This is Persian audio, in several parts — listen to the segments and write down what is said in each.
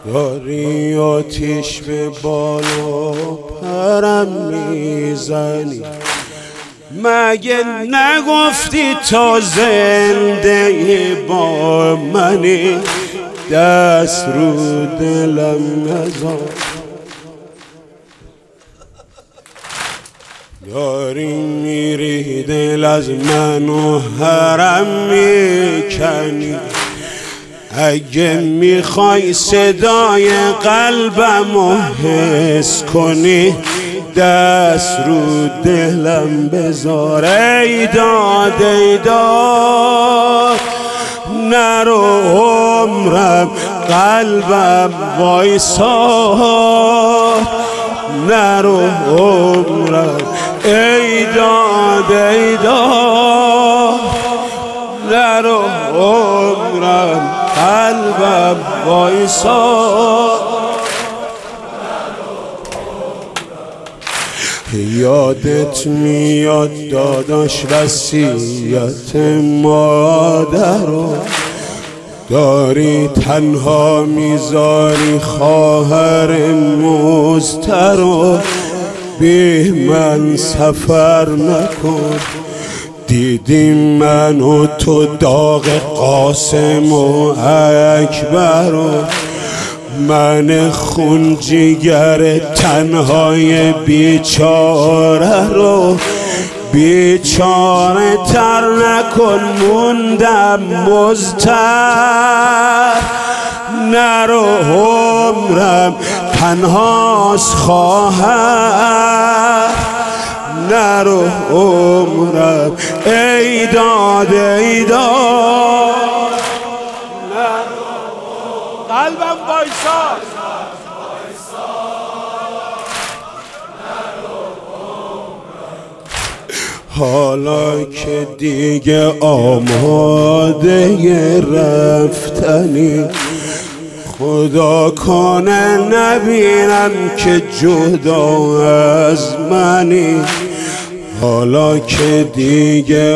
داری آتیش به بالا پرم میزنی، مگه نگفتی تا زنده با منی؟ دست رو دلم نزار، داری میری دل از منو حرم میکنی. اگه میخوای صدای قلبمو حس کنی، دست رو دلم بذار. ای داد ای داد نرو عمرم، قلبم وایساد نرو عمرم. ای داد ای داد نرو عمرم، قلبم وایساد. یادت میاد داداش وصیت مادرو، داری تنها میذاری خواهر مسترو. بی من سفر نکن، دیدی من و تو داغ قاسم و اکبرو. من خون جگر تنهای بیچاره رو بیچاره تر نکن، موندم مضطر. نرو عمرم تنهاست خواهر، نرو عمرم. ای داد ای داد قلبم وایساد. حالا که دیگه آماده رفتنی، خدا کنه نبینم که جدا از منی. حالا که دیگه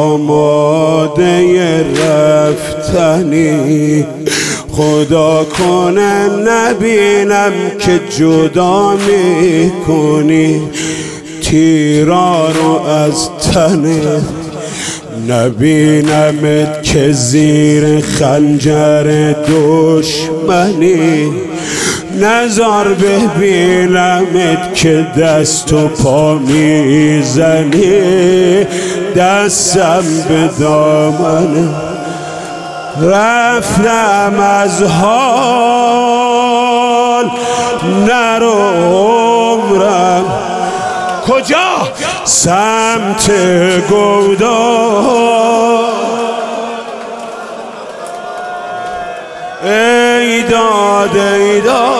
آماده رفتنی، خدا کنه نبینم که جدا میکنی. تیرا رو از تنت نبینمت که زیر خنجر دشمنی. نزار ببینمت که دست و پا میزنی. دستم به دامنه رفتم از حال، نرو عمرم. کجا؟ سمت گودال. ای داد ای داد